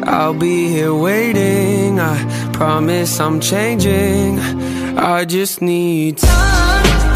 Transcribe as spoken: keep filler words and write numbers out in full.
I'll be here waiting, I promise I'm changing. I just need time.